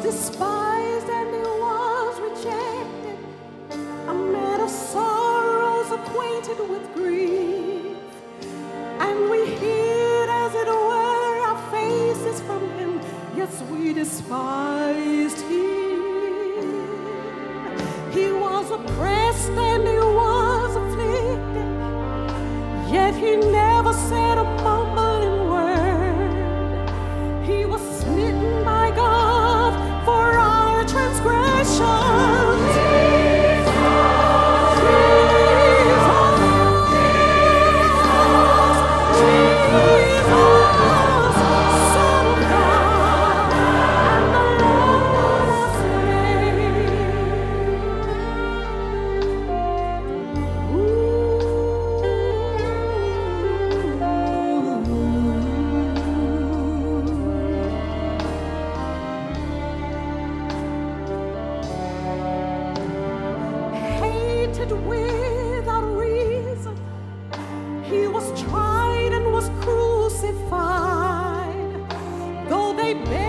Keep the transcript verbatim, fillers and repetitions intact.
despised and he was rejected, a man of sorrows, acquainted with grief. And we hid, as it were, our faces from him, yes, we despised him. He was oppressed and he was afflicted, yet he never said a mumbling word. He was smitten by God for our transgressions. Without reason, he was tried and was crucified. Though they bear